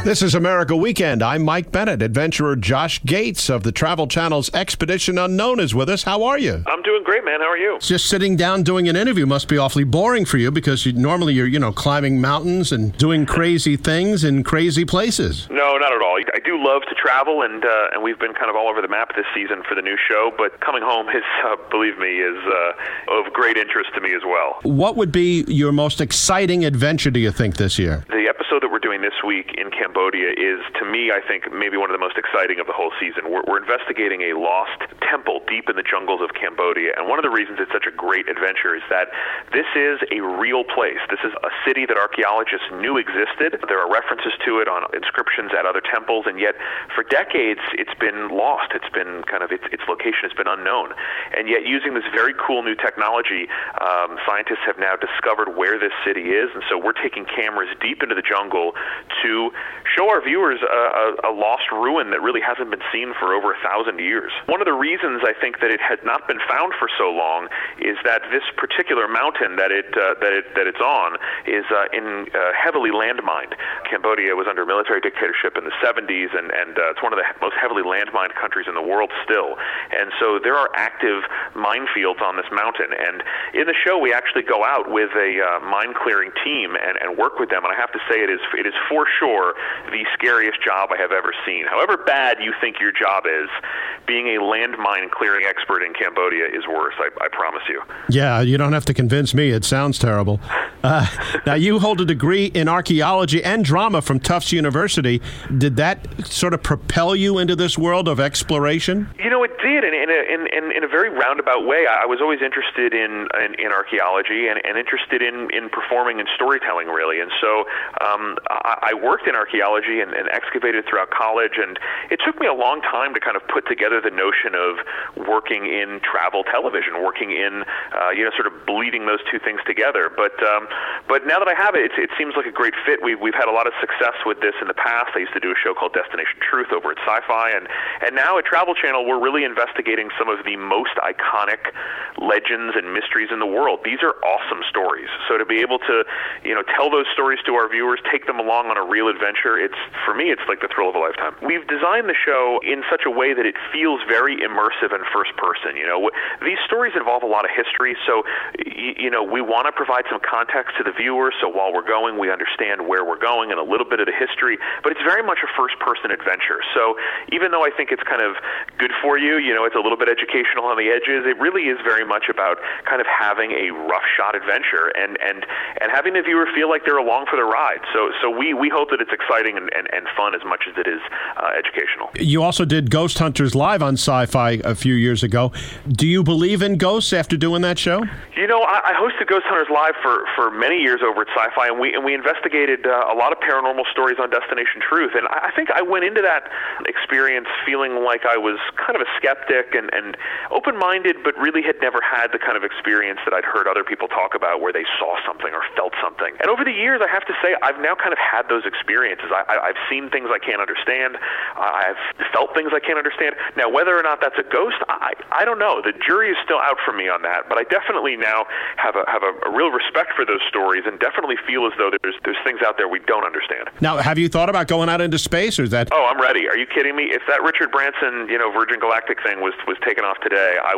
This is America Weekend. I'm Mike Bennett. Adventurer Josh Gates of the Travel Channel's Expedition Unknown is with us. How are you? I'm doing great, man. How are you? Just sitting down doing an interview must be awfully boring for you because normally you're climbing mountains and doing crazy things in crazy places. No, not at all. I do love to travel, and we've been kind of all over the map this season for the new show, but coming home is, believe me, is of great interest to me as well. What would be your most exciting adventure, do you think, this year? The episode that we're doing this week in Cambodia is, to me, I think, maybe one of the most exciting of the whole season. We're investigating a lost temple deep in the jungles of Cambodia, and one of the reasons it's such a great adventure is that this is a real place. This is a city that archaeologists knew existed. There are references to it on inscriptions at other temples, and yet for decades it's been lost. It's been kind of, its location has been unknown. And yet using this very cool new technology, scientists have now discovered where this city is, and so we're taking cameras deep into the jungle to show our viewers a lost ruin that really hasn't been seen for over 1,000 years. One of the reasons I think that it had not been found for so long is that this particular mountain that it's on is heavily landmined. Cambodia was under military dictatorship in the 70s, and it's one of the most heavily landmined countries in the world still. And so there are active minefields on this mountain. And in the show, we actually go out with a mine-clearing team and work with them. And I have to say, it is for sure the scariest job I have ever seen. However bad you think your job is, being a landmine clearing expert in Cambodia is worse, I promise you. Yeah, you don't have to convince me. It sounds terrible. Now, you hold a degree in archaeology and drama from Tufts University. Did that sort of propel you into this world of exploration? It did, in a very roundabout way. I was always interested in archaeology and interested in performing and storytelling, really. And so I worked in archaeology and excavated throughout college, and it took me a long time to kind of put together the notion of working in travel television, working in, sort of bleeding those two things together. But now that I have it, it seems like a great fit. We've had a lot of success with this in the past. I used to do a show called Destination Truth over at Sci-Fi, and now at Travel Channel, we're really investigating some of the most iconic legends and mysteries in the world. These are awesome stories. So to be able to, tell those stories to our viewers, take them along on a real adventure, for me, it's like the thrill of a lifetime. We've designed the show in such a way that it feels very immersive and first person. These stories involve a lot of history, so, we want to provide some context to the viewer, so while we're going, we understand where we're going and a little bit of the history, but it's very much a first-person adventure. So even though I think it's kind of good for you, it's a little bit educational on the edges, it really is very much about kind of having a rough-shot adventure and having the viewer feel like they're along for the ride. So we hope that it's exciting and fun as much as it is educational. You also did Ghost Hunters Live on Sci-Fi a few years ago. Do you believe in ghosts after doing that show? I hosted Ghost Hunters Live for many years over at Sci-Fi, and we investigated a lot of paranormal stories on Destination Truth. And I think I went into that experience feeling like I was kind of a skeptic and open-minded, but really had never had the kind of experience that I'd heard other people talk about where they saw something or felt something. And over the years, I have to say, I've now kind of had those experiences. I've seen things I can't understand. I've felt things I can't understand. Now, whether or not that's a ghost, I don't know. The jury is still out for me on that, but I definitely now have a real respect for those stories and definitely feel as though there's things out there we don't understand. Now, have you thought about going out into space, or is that... Oh, I'm ready. Are you kidding me? If that Richard Branson, Virgin Galactic thing was taken off today, I'd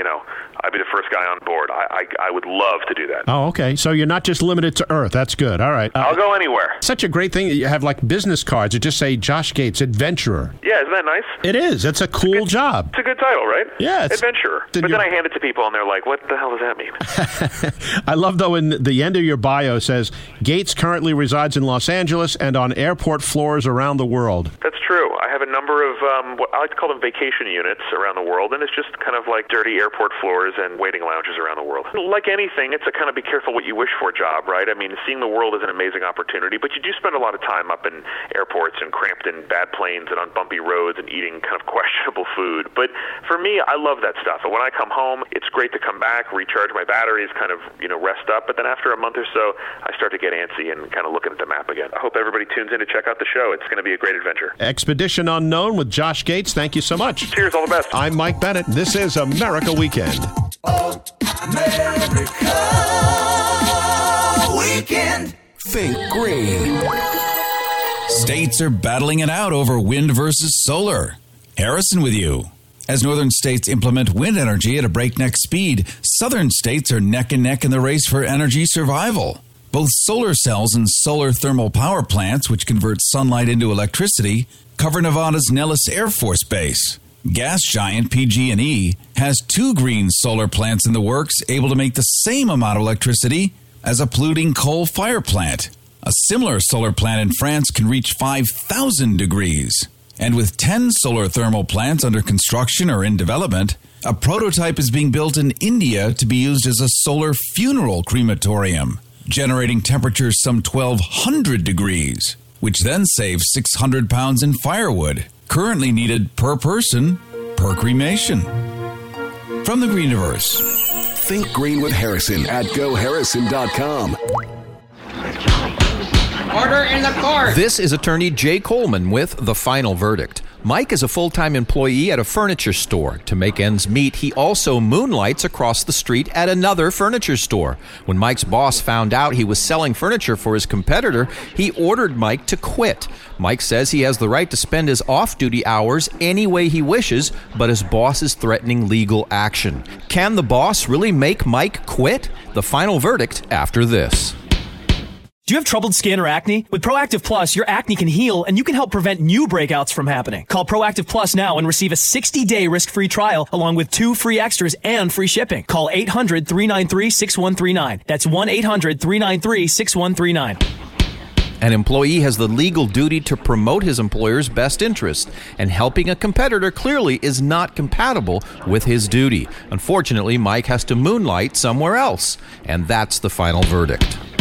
be the first guy on board. I would love to do that. Oh, okay. So you're not just limited to Earth. That's good. All right. I'll go anywhere. Such a great thing that you have like business cards that just say Josh Gates, Adventurer. Yeah, isn't that nice? It is. It's a cool job. It's a good title, right? Yeah. Adventurer. But then I hand it to people and they're like, what the hell does that mean? I love, though, in the end of your bio says, Gates currently resides in Los Angeles and on airport floors around the world. That's true. I have a number of, what I like to call them vacation units around the world, and it's just kind of like dirty airport floors and waiting lounges around the world. Like anything, it's a kind of be careful what you wish for job, right? I mean, seeing the world is an amazing opportunity, but you do spend a lot of time up in airports and cramped in bad planes and on bumpy roads and eating kind of questionable food. But for me, I love that stuff. And when I come home, it's great to come back, recharge my batteries, kind of, rest up. But then after a month or so, I start to get antsy and kind of looking at the map again. I hope everybody tunes in to check out the show. It's going to be a great adventure. Expedition Unknown with Josh Gates. Thank you so much. Cheers. All the best. I'm Mike Bennett. This is America Weekend. America Weekend. Think green. States are battling it out over wind versus solar. Harrison with you. As northern states implement wind energy at a breakneck speed, southern states are neck and neck in the race for energy survival. Both solar cells and solar thermal power plants, which convert sunlight into electricity, cover Nevada's Nellis Air Force Base. Gas giant PG&E has 2 green solar plants in the works able to make the same amount of electricity as a polluting coal fire plant. A similar solar plant in France can reach 5,000 degrees. And with 10 solar thermal plants under construction or in development, a prototype is being built in India to be used as a solar funeral crematorium, generating temperatures some 1,200 degrees, which then saves 600 pounds in firewood, currently needed per person per cremation. From the Greeniverse. Think Green with Harrison at GoHarrison.com. Order in the court. This is attorney Jay Coleman with The Final Verdict. Mike is a full-time employee at a furniture store. To make ends meet, he also moonlights across the street at another furniture store. When Mike's boss found out he was selling furniture for his competitor, he ordered Mike to quit. Mike says he has the right to spend his off-duty hours any way he wishes, but his boss is threatening legal action. Can the boss really make Mike quit? The Final Verdict after this. Do you have troubled skin or acne? With Proactive Plus, your acne can heal and you can help prevent new breakouts from happening. Call Proactive Plus now and receive a 60-day risk-free trial along with 2 free extras and free shipping. Call 800-393-6139. That's 1-800-393-6139. An employee has the legal duty to promote his employer's best interest, and helping a competitor clearly is not compatible with his duty. Unfortunately, Mike has to moonlight somewhere else, and that's the final verdict.